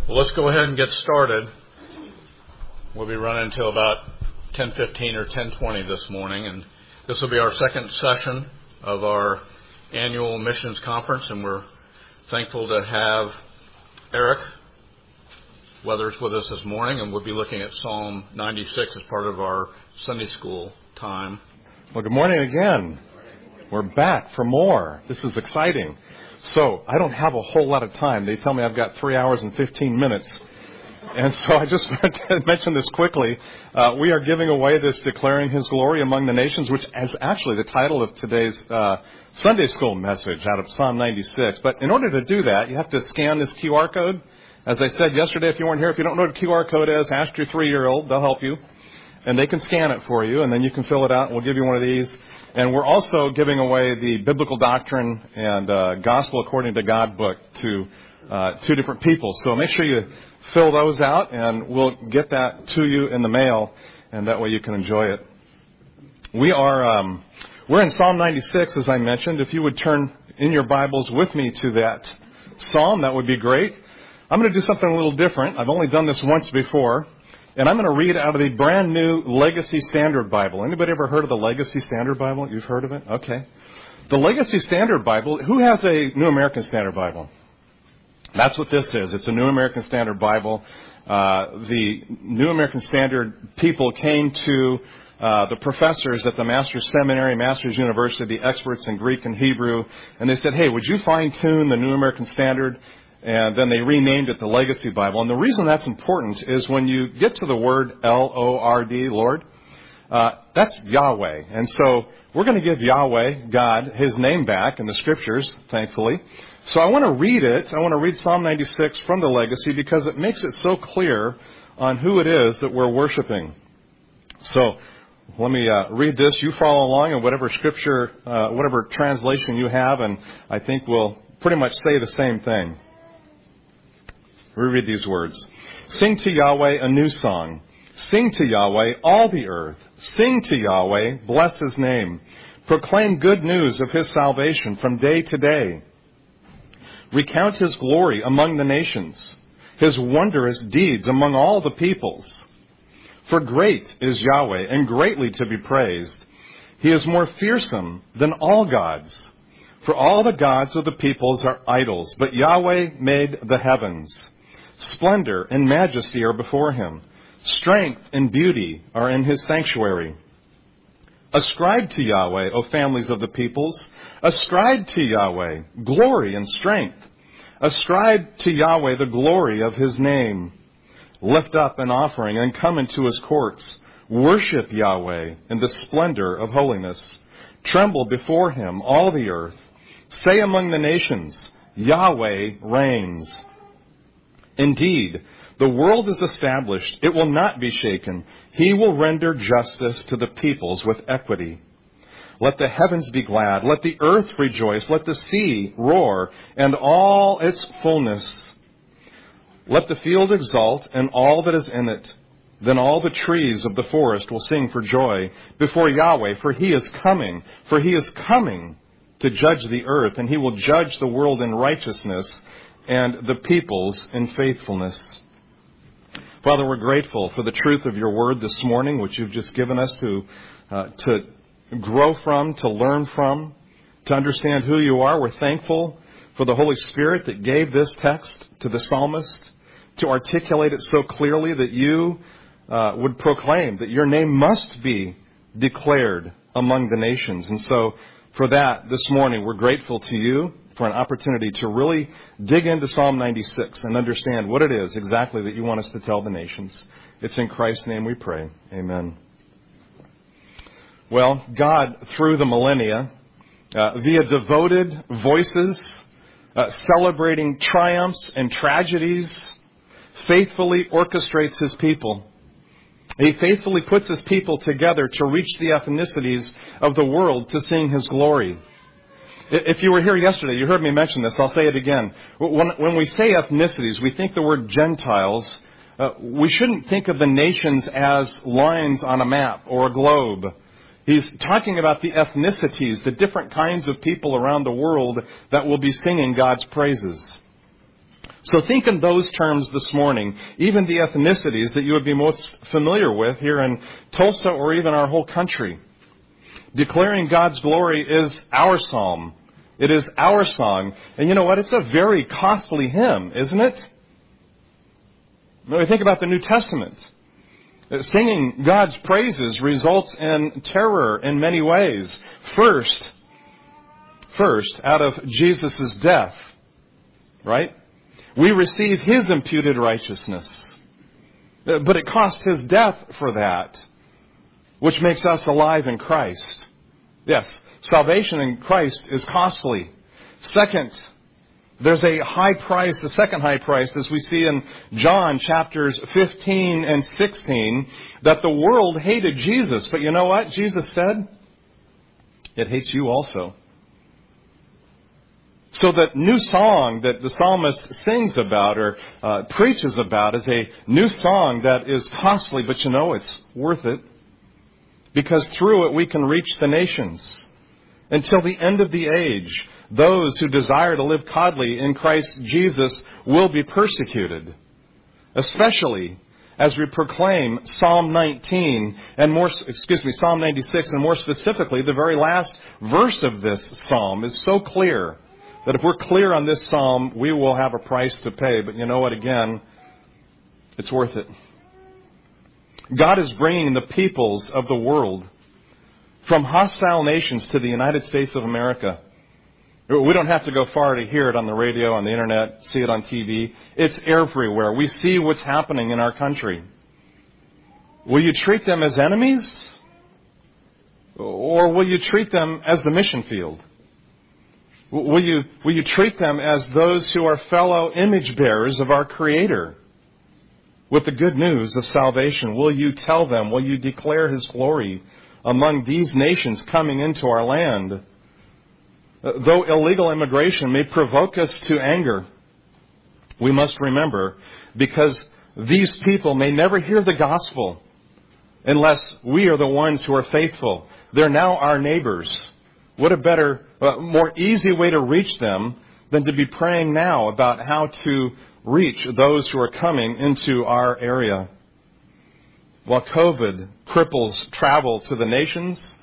Well, let's go ahead and get started. We'll be running until about 10:15 or 10:20 this morning, and this will be our second session of our annual missions conference, and we're thankful to have Eric Weathers with us this morning, and we'll be looking at Psalm 96 as part of our Sunday school time. Well, good morning again. We're back for more. This is exciting. So I don't have a whole lot of time. They tell me I've got 3 hours and 15 minutes. And so I just want to mention this quickly. We are giving away this Declaring His Glory Among the Nations, which is actually the title of today's Sunday school message out of Psalm 96. But in order to do that, you have to scan this QR code. As I said yesterday, if you weren't here, if you don't know what a QR code is, ask your 3-year-old. They'll help you. And they can scan it for you, and then you can fill it out, and we'll give you one of these. And we're also giving away the Biblical Doctrine and Gospel According to God book to 2 different people. So make sure you fill those out, and we'll get that to you in the mail, and that way you can enjoy it. We're in Psalm 96, as I mentioned. If you would turn in your Bibles with me to that psalm, that would be great. I'm going to do something a little different. I've only done this once before. And I'm going to read out of the brand new Legacy Standard Bible. Anybody ever heard of the Legacy Standard Bible? You've heard of it? Okay. The Legacy Standard Bible, who has a New American Standard Bible? That's what this is. It's a New American Standard Bible. The New American Standard people came to the professors at the Master's Seminary, Master's University, the experts in Greek and Hebrew, and they said, hey, would you fine-tune the New American Standard? And then they renamed it the Legacy Bible. And the reason that's important is when you get to the word L-O-R-D, Lord, that's Yahweh. And so we're going to give Yahweh, God, His name back in the Scriptures, thankfully. So I want to read it. I want to read Psalm 96 from the Legacy because it makes it so clear on who it is that we're worshiping. So let me read this. You follow along in whatever Scripture, whatever translation you have, and I think we'll pretty much say the same thing. We read these words. Sing to Yahweh a new song. Sing to Yahweh all the earth. Sing to Yahweh, bless His name. Proclaim good news of His salvation from day to day. Recount His glory among the nations, His wondrous deeds among all the peoples. For great is Yahweh and greatly to be praised. He is more fearsome than all gods. For all the gods of the peoples are idols, but Yahweh made the heavens. Splendor and majesty are before Him. Strength and beauty are in His sanctuary. Ascribe to Yahweh, O families of the peoples. Ascribe to Yahweh glory and strength. Ascribe to Yahweh the glory of His name. Lift up an offering and come into His courts. Worship Yahweh in the splendor of holiness. Tremble before Him, all the earth. Say among the nations, Yahweh reigns. Indeed, the world is established. It will not be shaken. He will render justice to the peoples with equity. Let the heavens be glad. Let the earth rejoice. Let the sea roar and all its fullness. Let the field exult and all that is in it. Then all the trees of the forest will sing for joy before Yahweh, for He is coming. For He is coming to judge the earth, and He will judge the world in righteousness and the peoples in faithfulness. Father, we're grateful for the truth of your word this morning, which you've just given us to grow from, to learn from, to understand who you are. We're thankful for the Holy Spirit that gave this text to the psalmist to articulate it so clearly that you would proclaim that your name must be declared among the nations. And so for that, this morning, we're grateful to you for an opportunity to really dig into Psalm 96 and understand what it is exactly that you want us to tell the nations. It's in Christ's name we pray. Amen. Well, God, through the millennia, via devoted voices, celebrating triumphs and tragedies, faithfully orchestrates His people. He faithfully puts His people together to reach the ethnicities of the world to sing His glory. If you were here yesterday, you heard me mention this. I'll say it again. When we say ethnicities, we think the word Gentiles. We shouldn't think of the nations as lines on a map or a globe. He's talking about the ethnicities, the different kinds of people around the world that will be singing God's praises. So think in those terms this morning, even the ethnicities that you would be most familiar with here in Tulsa or even our whole country. Declaring God's glory is our psalm. It is our song. And you know what? It's a very costly hymn, isn't it? When we think about the New Testament, singing God's praises results in terror in many ways. First, out of Jesus' death, right? We receive His imputed righteousness. But it cost His death for that, which makes us alive in Christ. Yes, salvation in Christ is costly. Second, there's a high price, the second high price, as we see in John chapters 15 and 16, that the world hated Jesus. But you know what? Jesus said, it hates you also. So that new song that the psalmist sings about or preaches about is a new song that is costly, but you know it's worth it. Because through it we can reach the nations. Until the end of the age, those who desire to live godly in Christ Jesus will be persecuted. Especially as we proclaim Psalm 19 and Psalm 96, and more specifically, the very last verse of this psalm is so clear that if we're clear on this psalm, we will have a price to pay. But you know what? Again, it's worth it. God is bringing the peoples of the world from hostile nations to the United States of America. We don't have to go far to hear it on the radio, on the internet, see it on TV. It's everywhere. We see what's happening in our country. Will you treat them as enemies? Or will you treat them as the mission field? Will you treat them as those who are fellow image bearers of our Creator with the good news of salvation? Will you tell them, will you declare His glory among these nations coming into our land? Though illegal immigration may provoke us to anger, we must remember, because these people may never hear the gospel unless we are the ones who are faithful. They're now our neighbors. What a better, more easy way to reach them than to be praying now about how to reach those who are coming into our area. While COVID cripples travel to the nations,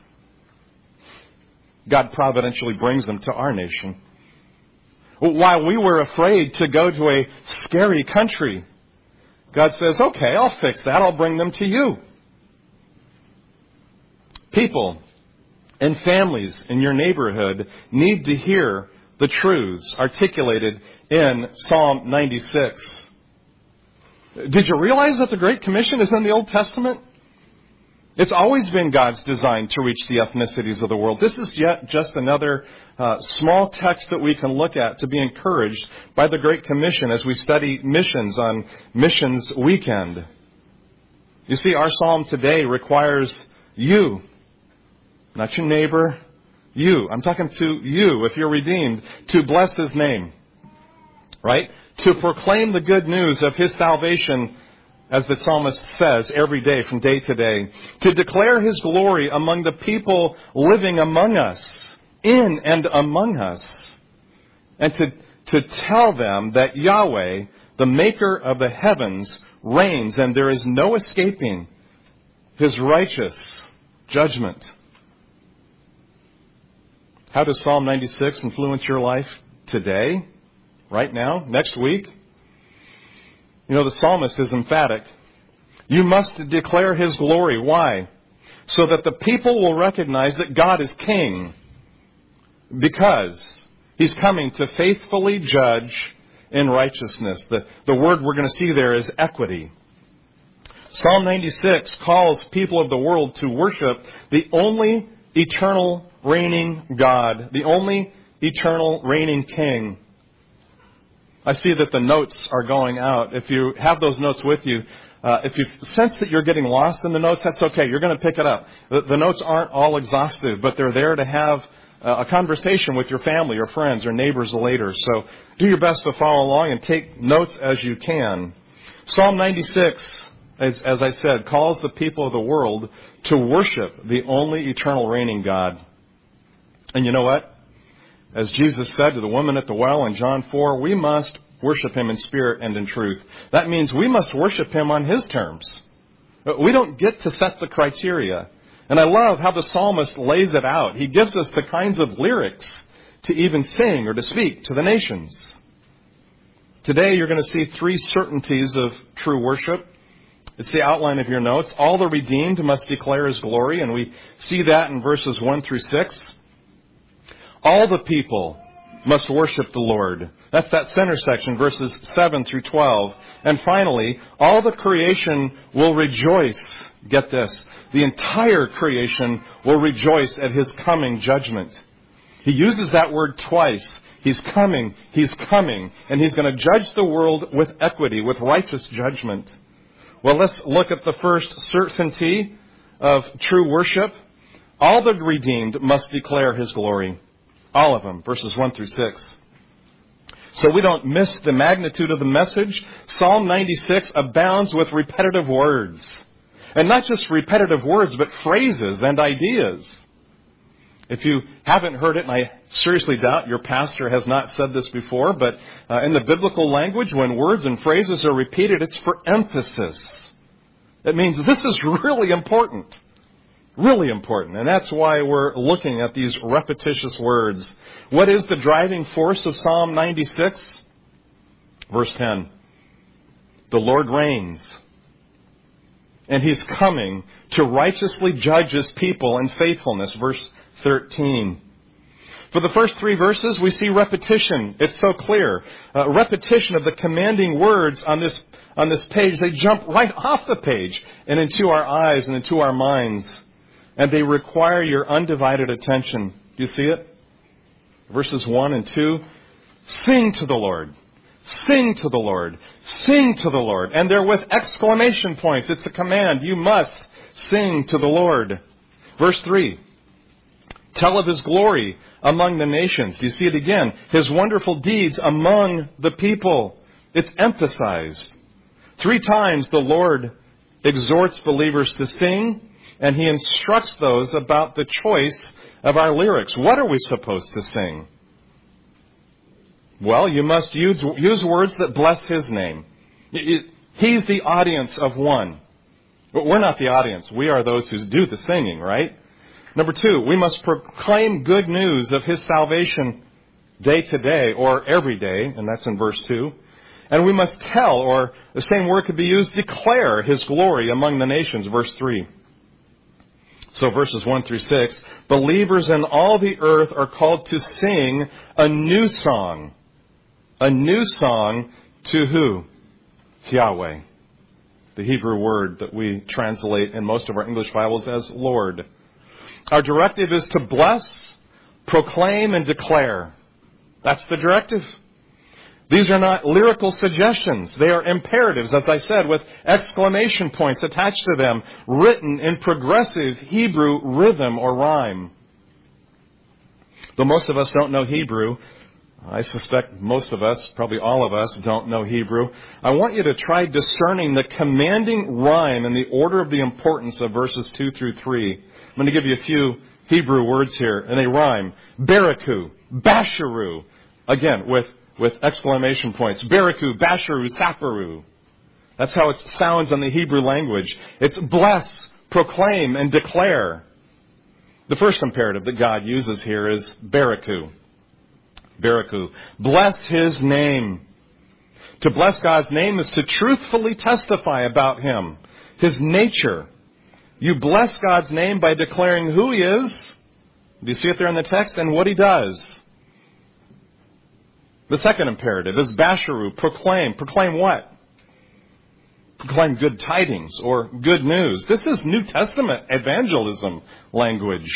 God providentially brings them to our nation. While we were afraid to go to a scary country, God says, okay, I'll fix that. I'll bring them to you. People and families in your neighborhood need to hear the truths articulated in Psalm 96. Did you realize that the Great Commission is in the Old Testament? It's always been God's design to reach the ethnicities of the world. This is yet just another small text that we can look at to be encouraged by the Great Commission as we study missions on Missions Weekend. You see, our psalm today requires you, not your neighbor, you. I'm talking to you, if you're redeemed, to bless His name, right? To proclaim the good news of His salvation, as the psalmist says, every day, from day to day. To declare His glory among the people living among us, in and among us. And to tell them that Yahweh, the maker of the heavens, reigns, and there is no escaping His righteous judgment. How does Psalm 96 influence your life today, right now, next week? You know, the psalmist is emphatic. You must declare His glory. Why? So that the people will recognize that God is King. Because He's coming to faithfully judge in righteousness. The word we're going to see there is equity. Psalm 96 calls people of the world to worship the only eternal reigning God, the only eternal reigning King. I see that the notes are going out. If you have those notes with you, if you sense that you're getting lost in the notes, that's okay. You're going to pick it up. The notes aren't all exhaustive, but they're there to have a conversation with your family or friends or neighbors later. So do your best to follow along and take notes as you can. Psalm 96, as I said, calls the people of the world to worship the only eternal reigning God. And you know what? As Jesus said to the woman at the well in John 4, we must worship Him in spirit and in truth. That means we must worship Him on His terms. We don't get to set the criteria. And I love how the psalmist lays it out. He gives us the kinds of lyrics to even sing or to speak to the nations. Today you're going to see 3 certainties of true worship. It's the outline of your notes. All the redeemed must declare His glory, and we see that in verses 1 through 6. All the people must worship the Lord. That's that center section, verses 7 through 12. And finally, all the creation will rejoice. Get this. The entire creation will rejoice at His coming judgment. He uses that word twice. He's coming, and He's going to judge the world with equity, with righteous judgment. Well, let's look at the first certainty of true worship. All the redeemed must declare His glory. All of them, verses 1 through 6. So we don't miss the magnitude of the message. Psalm 96 abounds with repetitive words. And not just repetitive words, but phrases and ideas. If you haven't heard it, and I seriously doubt your pastor has not said this before, but in the biblical language, when words and phrases are repeated, it's for emphasis. It means this is really important. Really important. And that's why we're looking at these repetitious words. What is the driving force of Psalm 96? Verse 10. The Lord reigns, and He's coming to righteously judge His people in faithfulness. Verse 13. For the first 3 verses, we see repetition. It's so clear. Repetition of the commanding words on this page. They jump right off the page and into our eyes and into our minds. And they require your undivided attention. Do you see it? Verses 1 and 2. Sing to the Lord. Sing to the Lord. Sing to the Lord. And they're with exclamation points. It's a command. You must sing to the Lord. Verse 3. Tell of His glory among the nations. Do you see it again? His wonderful deeds among the people. It's emphasized. 3 times the Lord exhorts believers to sing, and He instructs those about the choice of our lyrics. What are we supposed to sing? Well, you must use words that bless His name. He's the audience of one. But we're not the audience. We are those who do the singing, right? Number 2, we must proclaim good news of His salvation day to day or every day, and that's in verse 2. And we must tell, or the same word could be used, declare His glory among the nations, verse 3. So verses 1 through 6, believers in all the earth are called to sing a new song. A new song to who? Yahweh. The Hebrew word that we translate in most of our English Bibles as Lord. Our directive is to bless, proclaim, and declare. That's the directive. These are not lyrical suggestions. They are imperatives, as I said, with exclamation points attached to them, written in progressive Hebrew rhythm or rhyme. Though most of us don't know Hebrew, I suspect most of us, probably all of us, don't know Hebrew. I want you to try discerning the commanding rhyme and the order of the importance of verses 2 through 3. I'm going to give you a few Hebrew words here, and they rhyme. Baraku, Basharu. Again, with exclamation points. Baraku, Basharu, Saparu. That's how it sounds in the Hebrew language. It's bless, proclaim, and declare. The first imperative that God uses here is Baraku. Baraku. Bless His name. To bless God's name is to truthfully testify about Him, His nature. You bless God's name by declaring who He is. Do you see it there in the text? And what He does. The second imperative is Basharu, proclaim. Proclaim what? Proclaim good tidings or good news. This is New Testament evangelism language.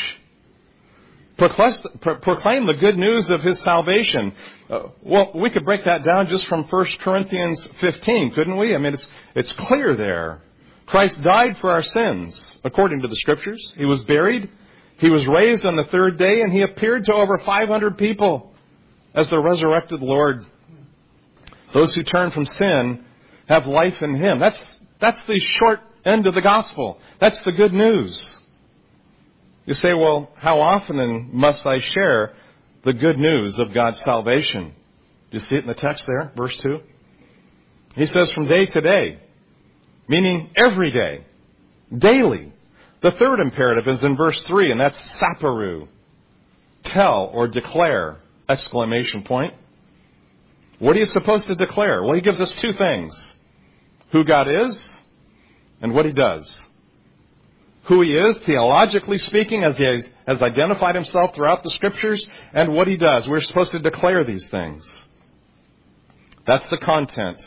Proclaim the good news of His salvation. Well, we could break that down just from 1 Corinthians 15, couldn't we? I mean, it's clear there. Christ died for our sins, according to the Scriptures. He was buried. He was raised on the 3rd day, and He appeared to over 500 people as the resurrected Lord. Those who turn from sin have life in Him. That's the short end of the gospel. That's the good news. You say, well, how often must I share the good news of God's salvation? Do you see it in the text there, verse 2? He says from day to day, meaning every day, daily. The third imperative is in verse 3, and that's saparu. Tell or declare, exclamation point. What are you supposed to declare? Well, he gives us two things. Who God is and what he does. Who he is, theologically speaking, as he has identified himself throughout the Scriptures, and what he does. We're supposed to declare these things. That's the content.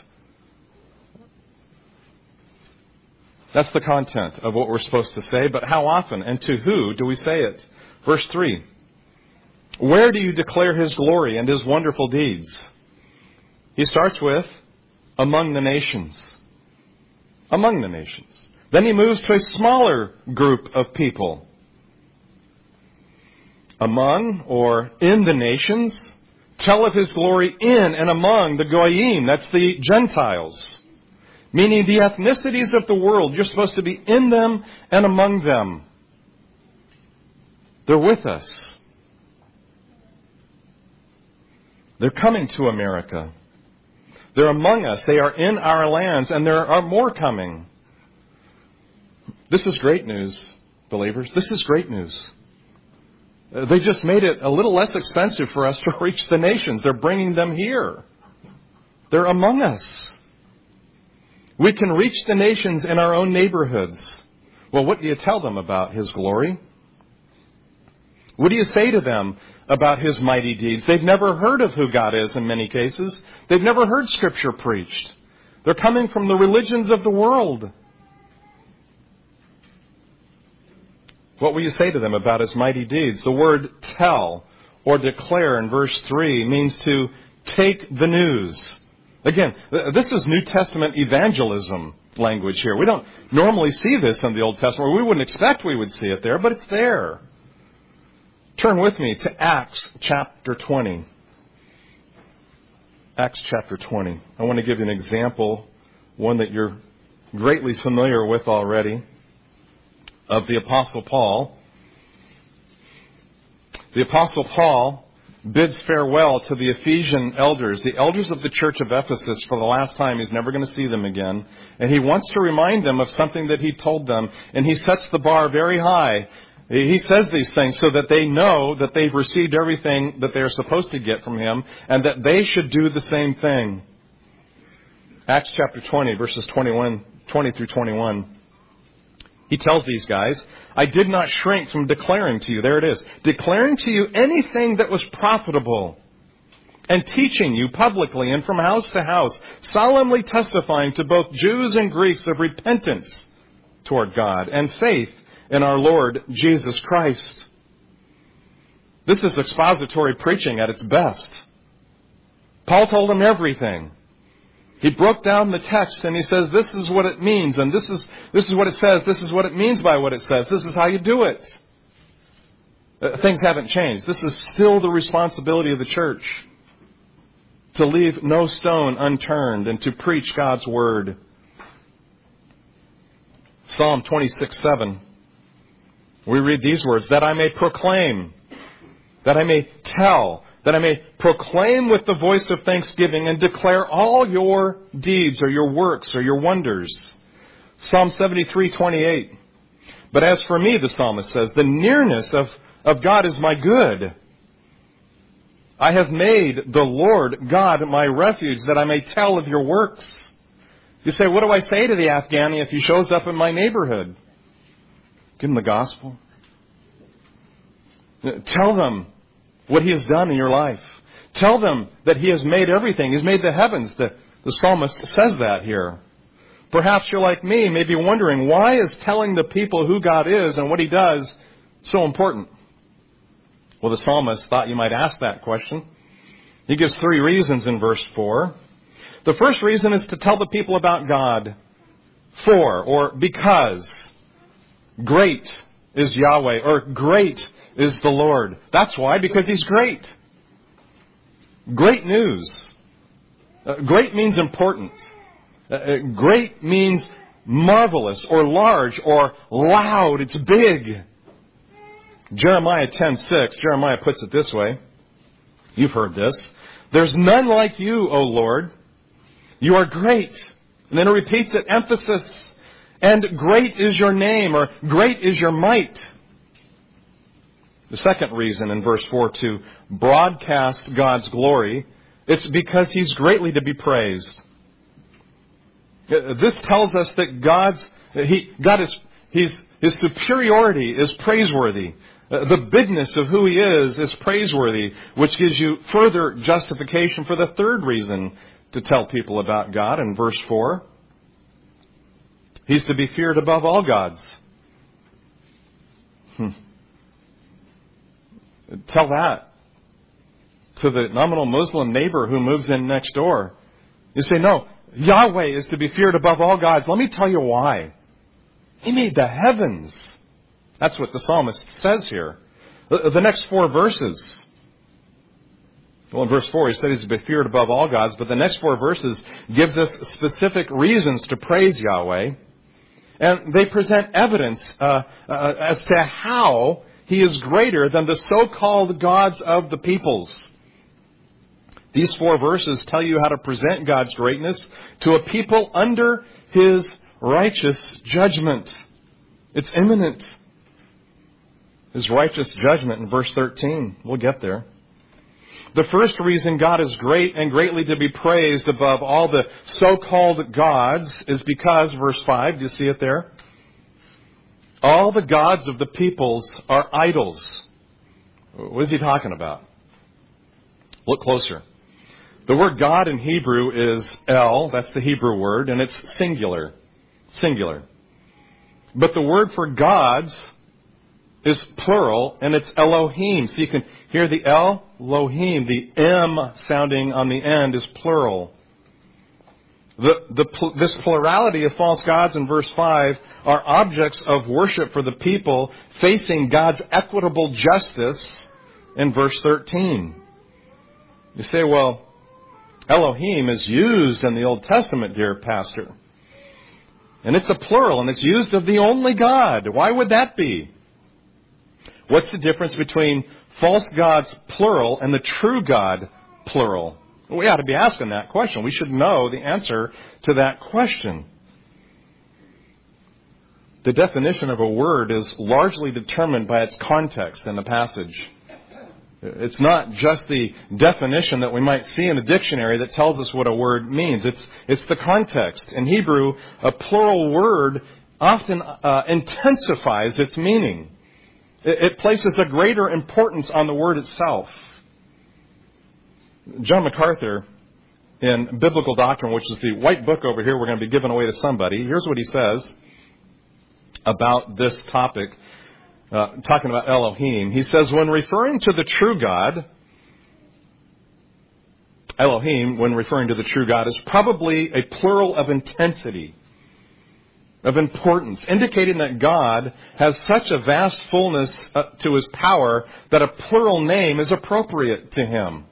That's the content of what we're supposed to say, but how often and to who do we say it? Verse 3. Where do you declare his glory and his wonderful deeds? He starts with, among the nations. Among the nations. Then he moves to a smaller group of people. Among or in the nations, tell of his glory in and among the Goyim. That's the Gentiles. Meaning the ethnicities of the world. You're supposed to be in them and among them. They're with us. They're coming to America. They're among us. They are in our lands, and there are more coming. This is great news, believers. This is great news. They just made it a little less expensive for us to reach the nations. They're bringing them here. They're among us. We can reach the nations in our own neighborhoods. Well, what do you tell them about his glory? What do you say to them about his mighty deeds? They've never heard of who God is in many cases. They've never heard Scripture preached. They're coming from the religions of the world. What will you say to them about his mighty deeds? The word tell or declare in verse 3 means to take the news. Again, this is New Testament evangelism language here. We don't normally see this in the Old Testament. We wouldn't expect we would see it there, but it's there. Turn with me to Acts chapter 20. Acts chapter 20. I want to give you an example, one that you're greatly familiar with already, of the Apostle Paul. The Apostle Paul bids farewell to the Ephesian elders, the elders of the church of Ephesus, for the last time. He's never going to see them again. And he wants to remind them of something that he told them. And he sets the bar very high. He says these things so that they know that they've received everything that they're supposed to get from him, and that they should do the same thing. Acts chapter 20, verses 20 through 21. He tells these guys, I did not shrink from declaring to you, there it is, declaring to you anything that was profitable, and teaching you publicly and from house to house, solemnly testifying to both Jews and Greeks of repentance toward God and faith in our Lord Jesus Christ. This is expository preaching at its best. Paul told them everything. He broke down the text and he says, this is what it means, and this is what it says, this is what it means by what it says, this is how you do it. Things haven't changed. This is still the responsibility of the church, to leave no stone unturned and to preach God's word. Psalm 26:7. We read these words, that I may proclaim, that I may tell, that I may proclaim with the voice of thanksgiving and declare all your deeds or your works or your wonders. Psalm 73:28. But as for me, the psalmist says, the nearness of God is my good. I have made the Lord God my refuge, that I may tell of your works. You say, what do I say to the Afghani if he shows up in my neighborhood? Give him the gospel. Tell them what he has done in your life. Tell them that he has made everything. He's made the heavens. The psalmist says that here. Perhaps you're like me, maybe wondering, why is telling the people who God is and what he does so important? Well, the psalmist thought you might ask that question. He gives 3 reasons in verse 4. The first reason is to tell the people about God. For, or because, great is Yahweh, or great is the Lord. That's why, because he's great. Great news. Great means important. Great means marvelous or large or loud. It's big. Jeremiah 10:6. Jeremiah puts it this way. You've heard this. There's none like you, O Lord. You are great. And then it repeats it, emphasis. And great is your name, or great is your might. The second reason in verse 4 to broadcast God's glory, it's because He's greatly to be praised. This tells us that His superiority is praiseworthy. The bigness of who He is praiseworthy, which gives you further justification for the third reason to tell people about God in verse 4. He's to be feared above all gods. Tell that to the nominal Muslim neighbor who moves in next door. You say, no, Yahweh is to be feared above all gods. Let me tell you why. He made the heavens. That's what the psalmist says here. The next 4 verses. Well, in verse 4, he said he's to be feared above all gods, but the next 4 verses gives us specific reasons to praise Yahweh. And they present evidence as to how He is greater than the so-called gods of the peoples. These 4 verses tell you how to present God's greatness to a people under His righteous judgment. It's imminent. His righteous judgment in verse 13. We'll get there. The first reason God is great and greatly to be praised above all the so-called gods is because, verse 5, do you see it there? All the gods of the peoples are idols. What is he talking about? Look closer. The word God in Hebrew is El, that's the Hebrew word, and it's singular. Singular. But the word for gods is plural, and it's Elohim. So you can hear the Elohim, the M sounding on the end is plural. This plurality of false gods in verse 5 are objects of worship for the people facing God's equitable justice in verse 13. You say, well, Elohim is used in the Old Testament, dear pastor. And it's a plural, and it's used of the only God. Why would that be? What's the difference between false gods, plural, and the true God, plural? We ought to be asking that question. We should know the answer to that question. The definition of a word is largely determined by its context in the passage. It's not just the definition that we might see in a dictionary that tells us what a word means. It's the context. In Hebrew, a plural word often intensifies its meaning. It places a greater importance on the word itself. John MacArthur, in Biblical Doctrine, which is the white book over here we're going to be giving away to somebody, here's what he says about this topic, talking about Elohim. He says, when referring to the true God, Elohim, when referring to the true God, is probably a plural of intensity, of importance, indicating that God has such a vast fullness to His power that a plural name is appropriate to Him.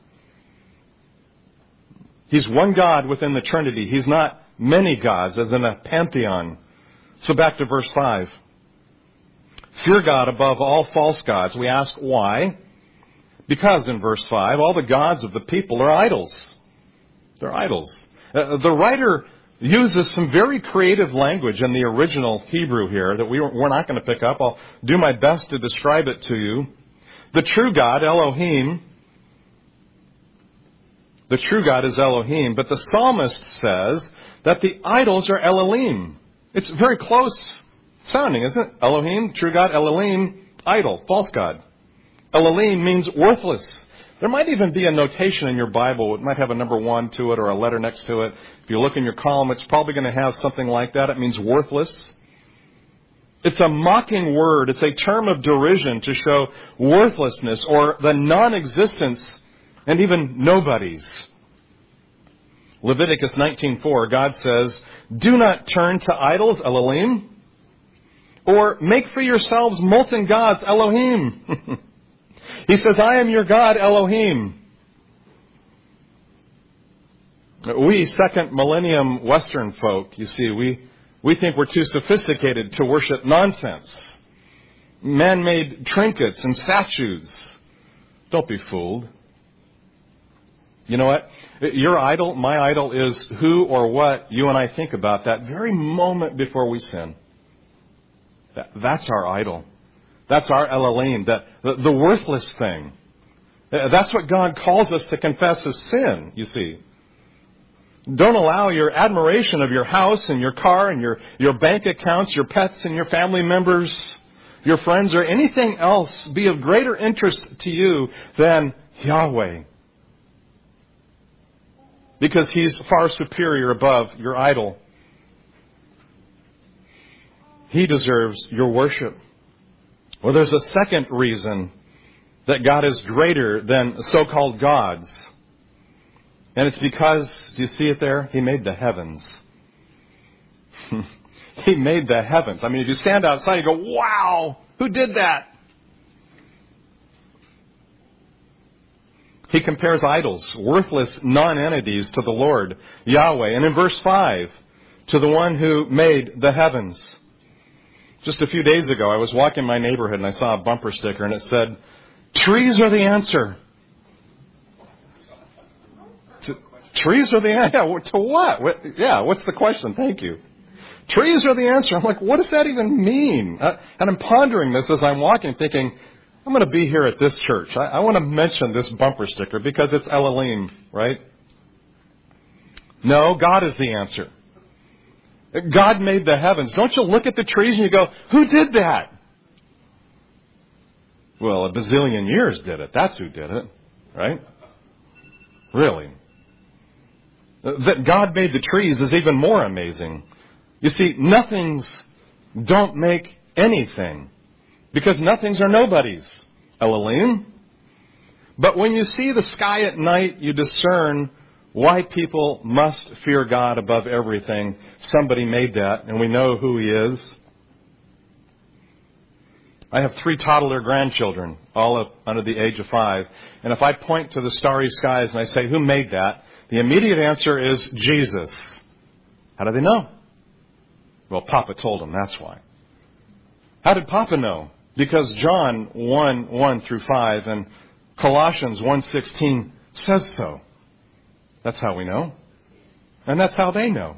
He's one God within the Trinity. He's not many gods, as in a pantheon. So back to verse 5. Fear God above all false gods. We ask why? Because in verse 5, all the gods of the people are idols. They're idols. The writer uses some very creative language in the original Hebrew here that we're not going to pick up. I'll do my best to describe it to you. The true God, Elohim, the true God is Elohim, but the psalmist says that the idols are Elohim. It's very close sounding, isn't it? Elohim, true God, Elohim, idol, false God. Elohim means worthless. There might even be a notation in your Bible. It might have a number 1 to it or a letter next to it. If you look in your column, it's probably going to have something like that. It means worthless. It's a mocking word. It's a term of derision to show worthlessness or the non-existence and even nobodies. Leviticus 19:4, God says, do not turn to idols, Elohim, or make for yourselves molten gods, Elohim. He says, I am your God, Elohim. We second millennium Western folk, you see, we think we're too sophisticated to worship nonsense. Man-made trinkets and statues. Don't be fooled. You know what? Your idol, my idol, is who or what you and I think about that very moment before we sin. That's our idol. That's our Elohim, the worthless thing. That's what God calls us to confess as sin, you see. Don't allow your admiration of your house and your car and your bank accounts, your pets and your family members, your friends, or anything else be of greater interest to you than Yahweh. Because He's far superior above your idol. He deserves your worship. Well, there's a second reason that God is greater than so-called gods. And it's because, do you see it there? He made the heavens. He made the heavens. I mean, if you stand outside, you go, wow, who did that? He compares idols, worthless non-entities, to the Lord, Yahweh. And in verse 5, to the one who made the heavens. Just a few days ago, I was walking my neighborhood and I saw a bumper sticker and it said, "Trees are the answer." Trees are the answer? Yeah, to what? What's the question? Thank you. Trees are the answer. I'm like, what does that even mean? And I'm pondering this as I'm walking, thinking, I'm going to be here at this church. I want to mention this bumper sticker because it's Elohim, right? No, God is the answer. God made the heavens. Don't you look at the trees and you go, who did that? Well, a bazillion years did it. That's who did it, right? Really. That God made the trees is even more amazing. You see, nothings don't make anything because nothings are nobodies. Elohim. But when you see the sky at night, you discern why people must fear God above everything. Somebody made that, and we know who He is. I have 3 toddler grandchildren, all up under the age of 5. And if I point to the starry skies and I say, who made that? The immediate answer is Jesus. How do they know? Well, Papa told them, that's why. How did Papa know? Because John 1 through 5 and Colossians 1:16 says so. That's how we know. And that's how they know.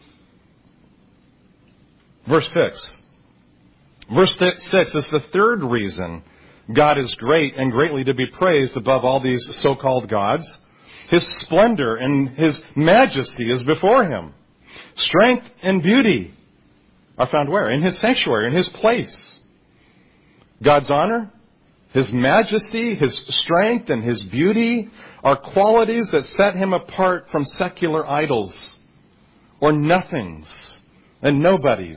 Verse 6. Verse 6 is the third reason God is great and greatly to be praised above all these so-called gods. His splendor and His majesty is before Him. Strength and beauty are found where? In His sanctuary, in His place. God's honor, His majesty, His strength, and His beauty are qualities that set Him apart from secular idols or nothings and nobodies.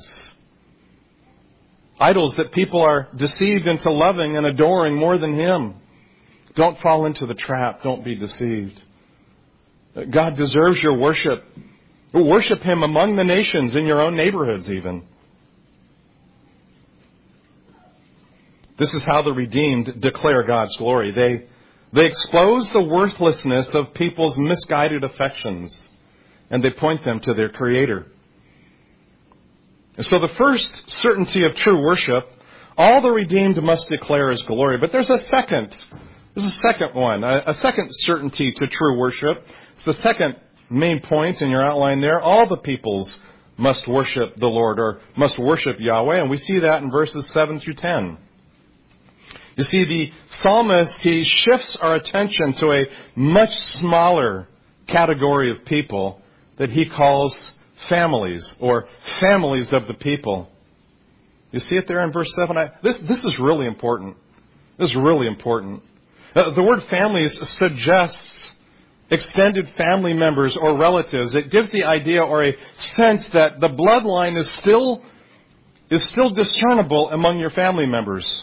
Idols that people are deceived into loving and adoring more than Him. Don't fall into the trap. Don't be deceived. God deserves your worship. Worship Him among the nations, in your own neighborhoods even. This is how the redeemed declare God's glory. They expose the worthlessness of people's misguided affections, and they point them to their Creator. And so the first certainty of true worship, all the redeemed must declare His glory. But there's a second one, a second certainty to true worship. It's the second main point in your outline there. All the peoples must worship the Lord, or must worship Yahweh, and we see that in verses 7 through 10. You see, the psalmist, he shifts our attention to a much smaller category of people that he calls families, or families of the people. You see it there in verse 7? This is really important. This is really important. The word families suggests extended family members or relatives. It gives the idea or a sense that the bloodline is still discernible among your family members.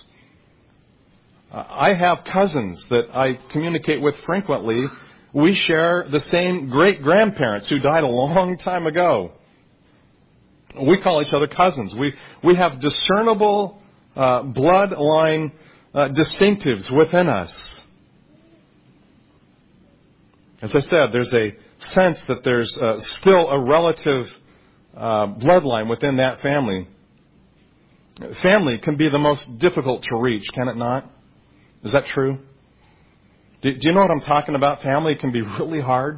I have cousins that I communicate with frequently. We share the same great-grandparents who died a long time ago. We call each other cousins. We have discernible bloodline distinctives within us. As I said, there's a sense that there's still a relative bloodline within that family. Family can be the most difficult to reach, can it not? Is that true? Do you know what I'm talking about? Family can be really hard.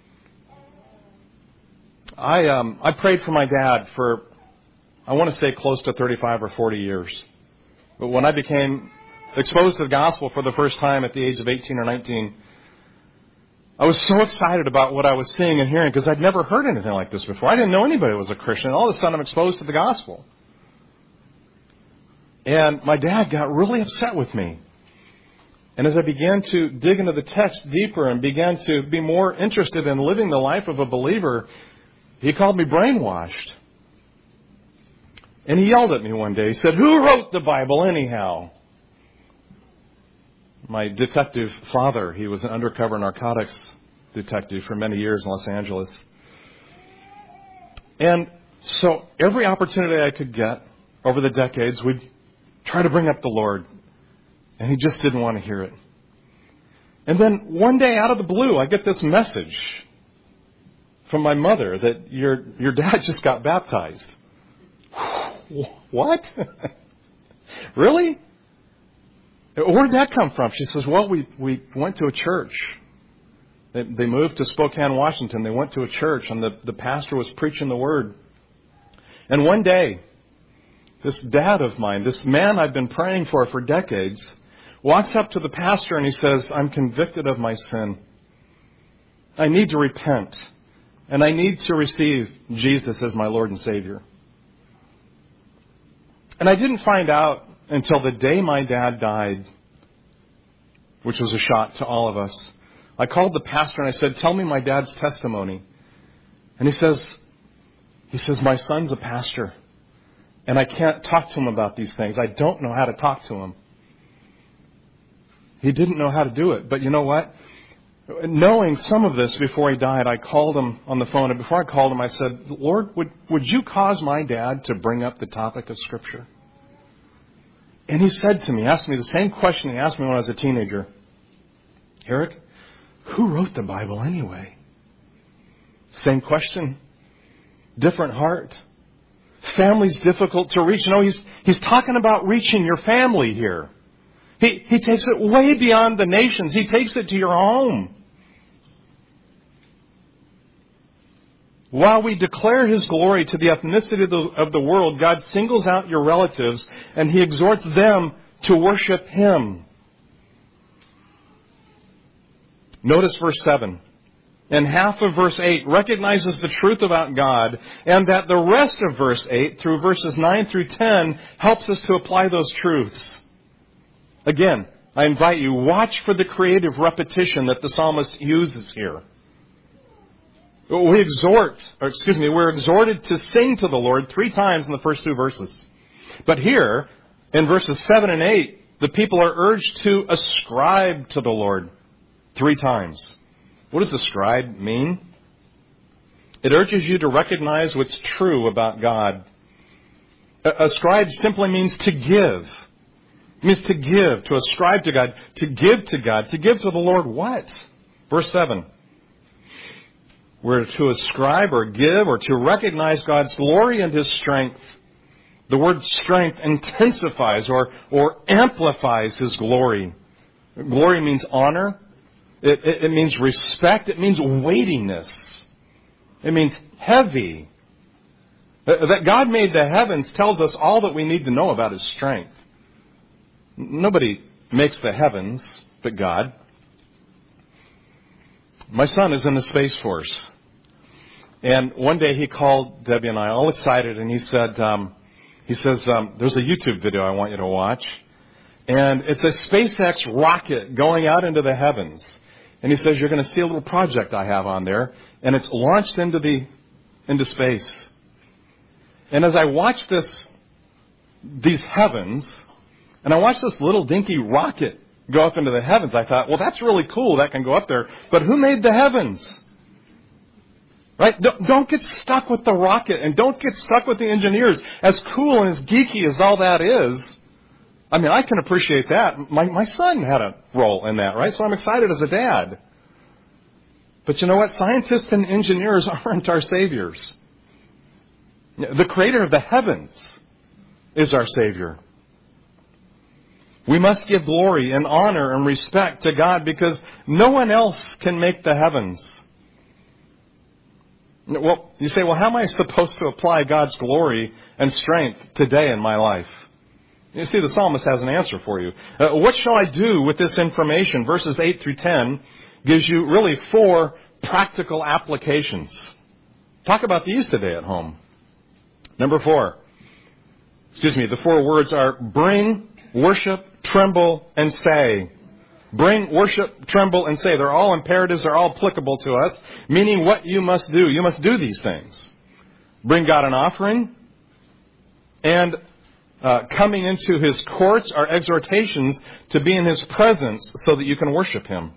I prayed for my dad for, I want to say, close to 35 or 40 years. But when I became exposed to the gospel for the first time at the age of 18 or 19, I was so excited about what I was seeing and hearing because I'd never heard anything like this before. I didn't know anybody who was a Christian. All of a sudden I'm exposed to the gospel. And my dad got really upset with me. And as I began to dig into the text deeper and began to be more interested in living the life of a believer, he called me brainwashed. And he yelled at me one day. He said, "Who wrote the Bible anyhow?" My detective father, he was an undercover narcotics detective for many years in Los Angeles. And so every opportunity I could get over the decades, we'd try to bring up the Lord. And he just didn't want to hear it. And then one day out of the blue, I get this message from my mother that your dad just got baptized. What? Really? Where did that come from? She says, well, we went to a church. They moved to Spokane, Washington. They went to a church, and the pastor was preaching the word. And one day, this dad of mine, this man I've been praying for decades, walks up to the pastor and he says, "I'm convicted of my sin. I need to repent, and I need to receive Jesus as my Lord and Savior." And I didn't find out until the day my dad died, which was a shock to all of us. I called the pastor and I said, "Tell me my dad's testimony." And he says, "My son's a pastor, and I can't talk to him about these things. I don't know how to talk to him." He didn't know how to do it. But you know what? Knowing some of this before he died, I called him on the phone. And before I called him, I said, "Lord, would you cause my dad to bring up the topic of Scripture?" And he said to me, asked me the same question he asked me when I was a teenager. "Eric, who wrote the Bible anyway?" Same question. Different heart. Family's difficult to reach. No, he's talking about reaching your family here. He takes it way beyond the nations. He takes it to your home. While we declare His glory to the ethnicity of the world, God singles out your relatives and He exhorts them to worship Him. Notice verse 7. And half of verse 8 recognizes the truth about God, and that the rest of verse 8 through verses 9 through 10 helps us to apply those truths. Again, I invite you, watch for the creative repetition that the psalmist uses here. We're exhorted to sing to the Lord 3 times in the first 2 verses. But here, in verses 7 and 8, the people are urged to ascribe to the Lord 3 times. What does ascribe mean? It urges you to recognize what's true about God. Ascribe simply means to give. It means to give, to ascribe to God, to give to God. To give to the Lord what? Verse 7. We're to ascribe or give or to recognize God's glory and His strength. The word strength intensifies or amplifies His glory. Glory means honor. It means respect. It means weightiness. It means heavy. That God made the heavens tells us all that we need to know about His strength. Nobody makes the heavens but God. My son is in the Space Force. And one day he called Debbie and I all excited and he says, there's a YouTube video I want you to watch. And it's a SpaceX rocket going out into the heavens. And he says, you're going to see a little project I have on there. And it's launched into space. And as I watch these heavens, and I watched this little dinky rocket go up into the heavens, I thought, well, that's really cool. That can go up there. But who made the heavens? Right? Don't get stuck with the rocket and don't get stuck with the engineers. As cool and as geeky as all that is, I mean, I can appreciate that. My son had a role in that, right? So I'm excited as a dad. But you know what? Scientists and engineers aren't our saviors. The creator of the heavens is our Savior. We must give glory and honor and respect to God because No one else can make the heavens. Well, you say, well, how am I supposed to apply God's glory and strength today in my life? You see, the psalmist has an answer for you. What shall I do with this information? Verses 8 through 10 gives you really 4 practical applications. Talk about these today at home. Number 4. The 4 words are bring, worship, tremble, and say. Bring, worship, tremble, and say. They're all imperatives. They're all applicable to us, meaning what you must do. You must do these things. Bring God an offering, and coming into His courts are exhortations to be in His presence so that you can worship Him.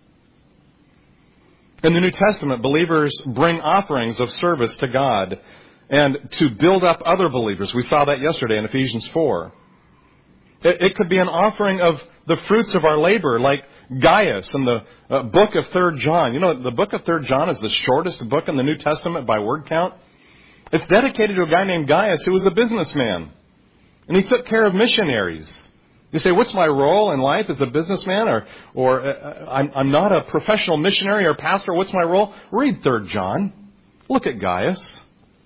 In the New Testament, believers bring offerings of service to God and to build up other believers. We saw that yesterday in Ephesians 4. It could be an offering of the fruits of our labor, like Gaius in the book of 3 John. You know, the book of 3 John is the shortest book in the New Testament by word count. It's dedicated to a guy named Gaius who was a businessman. And he took care of missionaries. You say, what's my role in life as a businessman? Or I'm not a professional missionary or pastor. What's my role? Read 3 John. Look at Gaius.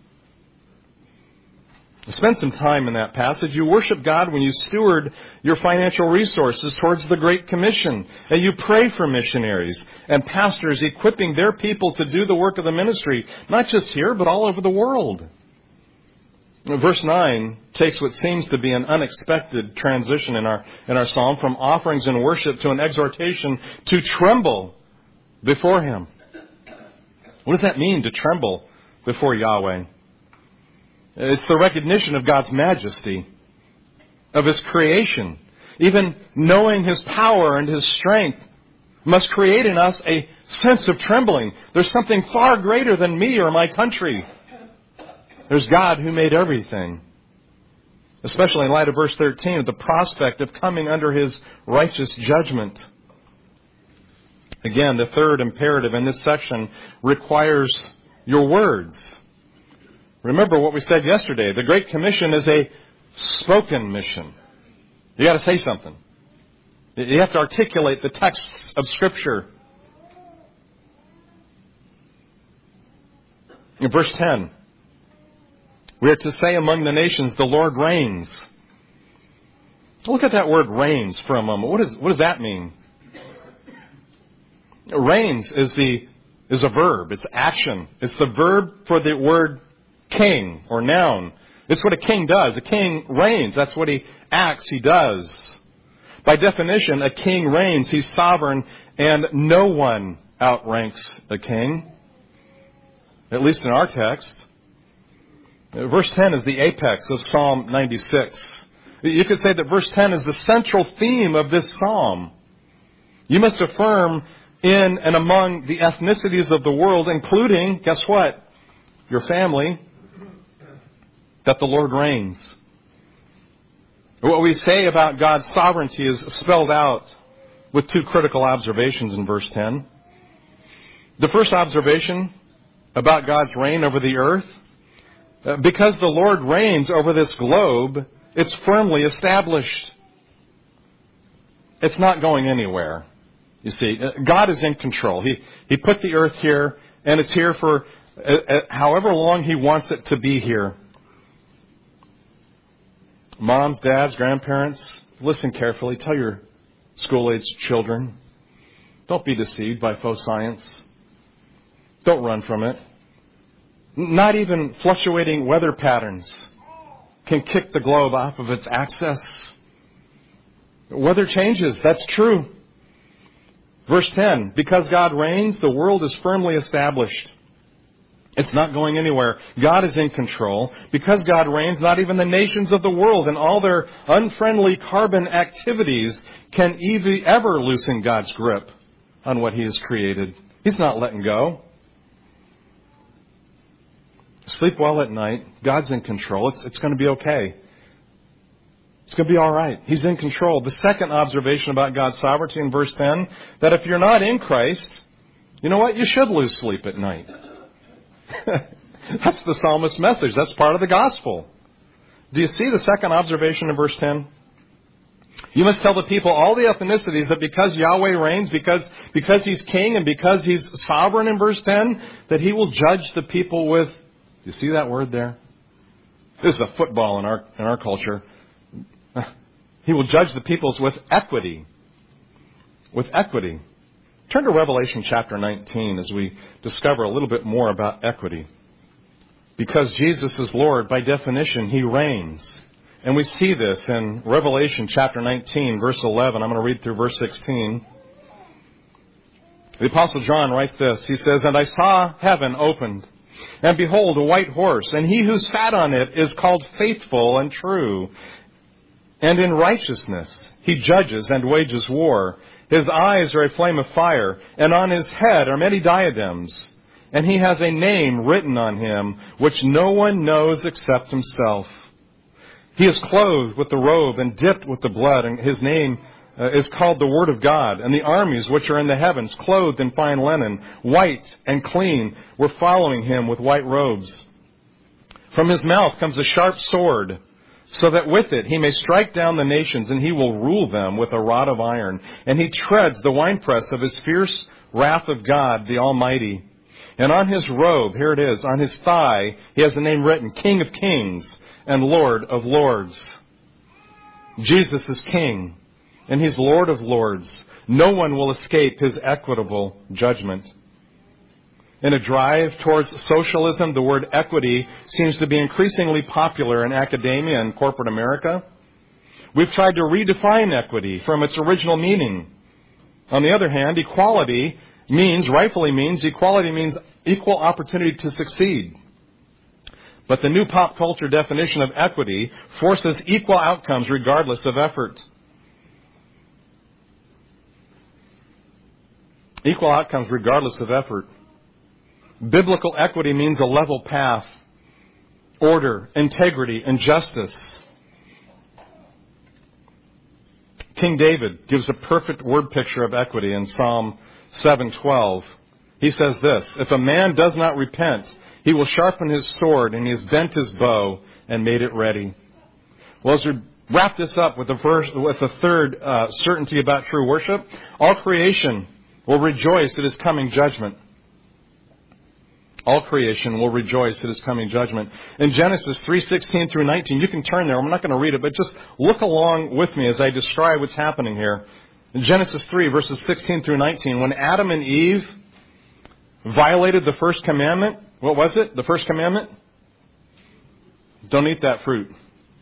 Spend some time in that passage. You worship God when you steward your financial resources towards the Great Commission. And you pray for missionaries and pastors equipping their people to do the work of the ministry, not just here, but all over the world. Verse 9 takes what seems to be an unexpected transition in our psalm from offerings and worship to an exhortation to tremble before Him. What does that mean, to tremble before Yahweh? It's the recognition of God's majesty, of His creation. Even knowing His power and His strength must create in us a sense of trembling. There's something far greater than me or my country. There's God who made everything. Especially in light of verse 13, the prospect of coming under His righteous judgment. Again, the third imperative in this section requires your words. Remember what we said yesterday. The Great Commission is a spoken mission. You got to say something. You have to articulate the texts of Scripture. In verse 10, we are to say among the nations, the Lord reigns. Look at that word reigns for a moment. What does that mean? Reigns is a verb. It's action. It's the verb for the word king or noun. It's what a king does. A king reigns. That's what he acts. He does. By definition, a king reigns. He's sovereign, and no one outranks a king. At least in our text. Verse 10 is the apex of Psalm 96. You could say that verse 10 is the central theme of this psalm. You must affirm in and among the ethnicities of the world, including, guess what? Your family, that the Lord reigns. What we say about God's sovereignty is spelled out with 2 critical observations in verse 10. The first observation about God's reign over the earth, because the Lord reigns over this globe, it's firmly established. It's not going anywhere. You see, God is in control. He put the earth here, and it's here for however long He wants it to be here. Moms, dads, grandparents, listen carefully. Tell your school-aged children, don't be deceived by faux science. Don't run from it. Not even fluctuating weather patterns can kick the globe off of its axis. Weather changes, that's true. Verse 10, because God reigns, the world is firmly established. It's not going anywhere. God is in control. Because God reigns, not even the nations of the world and all their unfriendly carbon activities can ever loosen God's grip on what He has created. He's not letting go. Sleep well at night. God's in control. It's going to be okay. It's going to be all right. He's in control. The second observation about God's sovereignty in verse 10, that if you're not in Christ, you know what? You should lose sleep at night. That's the psalmist's message. That's part of the gospel. Do you see the second observation in verse 10? You must tell the people, all the ethnicities, that because Yahweh reigns, because He's king, and because He's sovereign in verse 10, that He will judge the people with, you see that word there? This is a football in our culture. He will judge the peoples with equity. With equity. Turn to Revelation chapter 19 as we discover a little bit more about equity. Because Jesus is Lord, by definition, He reigns. And we see this in Revelation chapter 19, verse 11. I'm going to read through verse 16. The Apostle John writes this. He says, "And I saw heaven opened, and behold, a white horse, and He who sat on it is called Faithful and True. And in righteousness He judges and wages war. His eyes are a flame of fire, and on His head are many diadems. And He has a name written on Him, which no one knows except Himself. He is clothed with the robe and dipped with the blood, and His name is called the Word of God. And the armies which are in the heavens, clothed in fine linen, white and clean, were following Him with white robes. From His mouth comes a sharp sword, so that with it He may strike down the nations, and He will rule them with a rod of iron. And He treads the winepress of His fierce wrath of God, the Almighty. And on His robe, here it is, on His thigh, He has the name written, King of Kings and Lord of Lords." Jesus is King, and He's Lord of Lords. No one will escape His equitable judgment. In a drive towards socialism, the word equity seems to be increasingly popular in academia and corporate America. We've tried to redefine equity from its original meaning. On the other hand, equality rightfully means equal opportunity to succeed. But the new pop culture definition of equity forces equal outcomes regardless of effort. Equal outcomes regardless of effort. Biblical equity means a level path, order, integrity, and justice. King David gives a perfect word picture of equity in Psalm 7:12. He says this, "If a man does not repent, he will sharpen his sword, and he has bent his bow and made it ready." Well, as we wrap this up with a third certainty about true worship, all creation will rejoice at His coming judgment. All creation will rejoice at His coming judgment. In Genesis 3:16 through 19, you can turn there. I'm not going to read it, but just look along with me as I describe what's happening here. In Genesis 3, verses 16 through 19, when Adam and Eve violated the first commandment, what was it? The first commandment? Don't eat that fruit.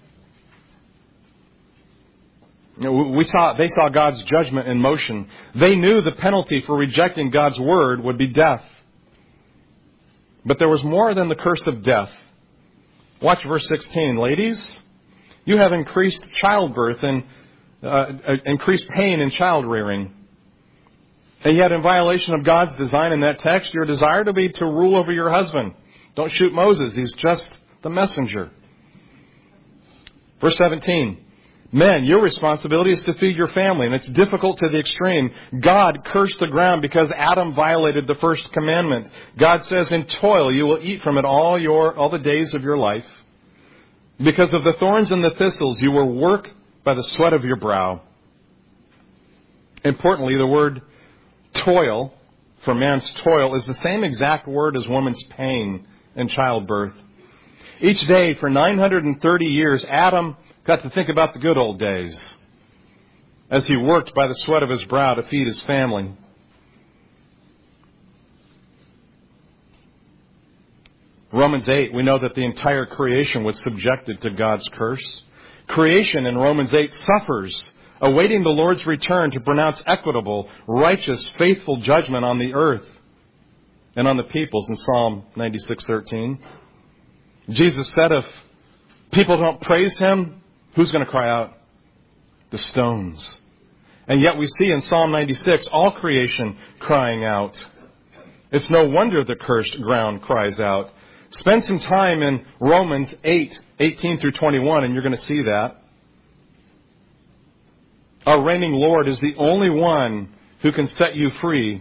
They saw God's judgment in motion. They knew the penalty for rejecting God's word would be death. But there was more than the curse of death. Watch verse 16. "Ladies, you have increased childbirth and increased pain in child rearing. And yet in violation of God's design in that text, your desire to be to rule over your husband. Don't shoot Moses. He's just the messenger." Verse 17. "Men, your responsibility is to feed your family, and it's difficult to the extreme. God cursed the ground because Adam violated the first commandment. God says, in toil you will eat from it all the days of your life. Because of the thorns and the thistles you will work by the sweat of your brow." Importantly, the word toil, for man's toil, is the same exact word as woman's pain in childbirth. Each day for 930 years, Adam got to think about the good old days as he worked by the sweat of his brow to feed his family. Romans 8, we know that the entire creation was subjected to God's curse. Creation in Romans 8 suffers, awaiting the Lord's return to pronounce equitable, righteous, faithful judgment on the earth and on the peoples in Psalm 96:13. Jesus said, if people don't praise Him, who's going to cry out? The stones. And yet we see in Psalm 96 all creation crying out. It's no wonder the cursed ground cries out. Spend some time in Romans 8:18 through 21, and you're going to see that. Our reigning Lord is the only one who can set you free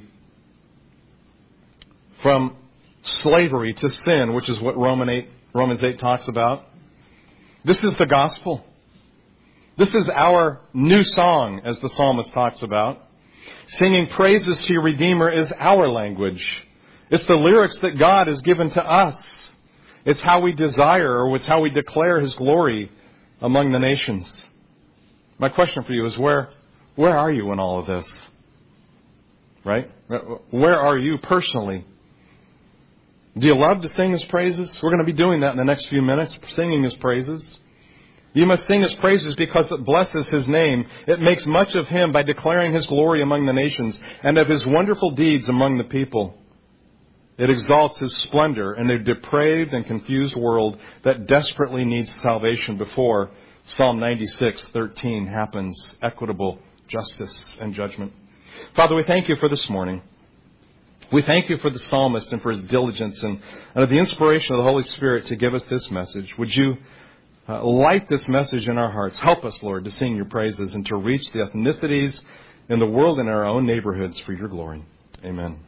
from slavery to sin, which is what Romans 8 talks about. This is the gospel. This is our new song, as the psalmist talks about. Singing praises to your Redeemer is our language. It's the lyrics that God has given to us. It's how we desire, or it's how we declare His glory among the nations. My question for you is, where are you in all of this? Right? Where are you personally? Do you love to sing His praises? We're going to be doing that in the next few minutes, singing His praises. You must sing His praises because it blesses His name. It makes much of Him by declaring His glory among the nations and of His wonderful deeds among the people. It exalts His splendor in a depraved and confused world that desperately needs salvation before Psalm 96:13 happens, equitable justice and judgment. Father, we thank You for this morning. We thank You for the psalmist and for his diligence and the inspiration of the Holy Spirit to give us this message. Would You light this message in our hearts? Help us, Lord, to sing Your praises and to reach the ethnicities in the world and our own neighborhoods for Your glory. Amen.